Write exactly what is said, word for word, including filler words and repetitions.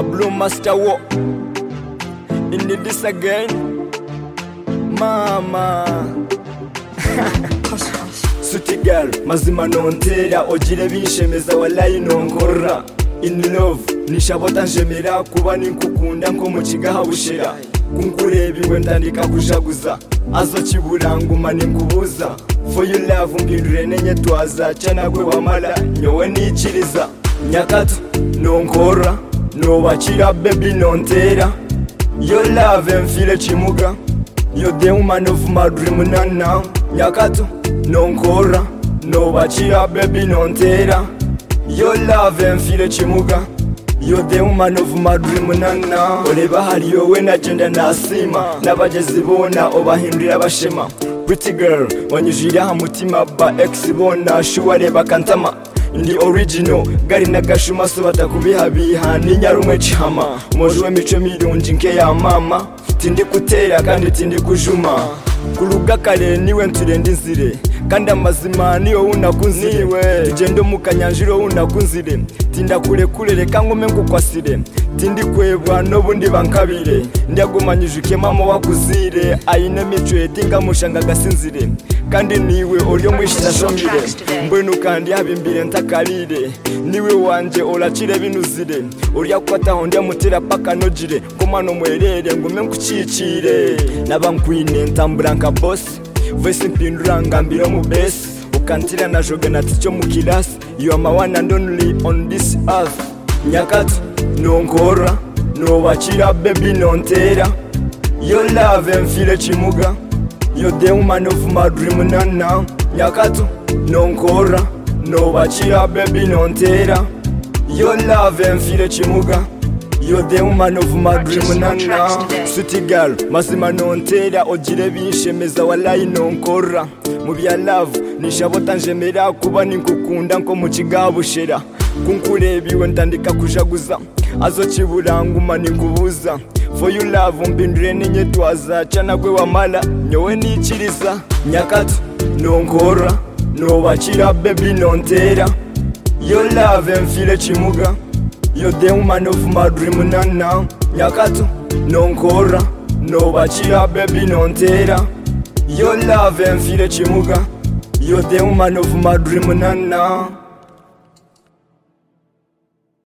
A blue master wo in this again, mama. Suti girl, mazima nontera ogire binshemeza wallahi nonkora. In love, nishabota njemera kuba ninkukunda nko mu kigaha bushera. Kunkurebi wendandika kujaguza azo kiburanguma ninkubuza. For you love mbindure nenye twaza cyana gwe wamala nyowe nikiriza. Nyakatu nonkora no bachira baby nontera. Your love mfile chimuga. You're the woman of my dream nana. Nyakatu nonkora no bachira baby nontera. Your love mfile chimuga. You're the woman of my dream nana. Oleba hari yowe na genda nasima nabagezi bona obahindura bashema. Pretty girl wanyujira hamutima ba ex bona shuware bakantama. Ndi original gari nagashuma so batakubihabiha ni nyarumwe chama. Mojwe mico mirungi nke ya mama. Tindi kutera kandi tindi kujuma. Kuluga kale niwe nturendi nzire kandi amazima niyo unakunzire. Tugendo mukanyanjiro unakunzire. Tinda kure kure reka ngome ngukwasire. Tindi kwebwa nobundi bankabire. Ndagumanyujuke mama wakuzire. Aine mico etinga mushanga gasinzire. Kandi niwe olyo mwishita shomire. Mbwenu kandi habimbire ntakarire. Niwe wanje olachire binuzire. Olya kwata hondia mutera paka nojire. Komano mwerere ngume nkucicire. Nabankwine ntambura nka boss. Voice mpindura ngambiro mu base. Ukantira na joga na ticho mu kilasi. You are my one and only on this earth. Nyakatu nonkora no bachira baby nontera. Your love mfile chimuga. You're the woman of my dream nana. Nyakatu nonkora no bachira baby nontera. Your love mfile chimuga. You're the woman of my dream nana. Sweet girl mazima nontera ogire binshemeza wallahi nonkora. Mu bya love nishabota njemera kuba ninkukunda nko mu kigabushera. Kunkurebi wendandika kujaguza azo kiburanguma ninkubuza. For you love mbindure nenye twaza cyana gwe wamala nyowe nikiriza. Nyakatu nonkora no bachira baby nontera. Your love mfile chimuga. You're the woman of my dream nana. Nyakatu nonkora no bachira baby nontera. Your love mfile chimuga. You're the woman of my dream nana.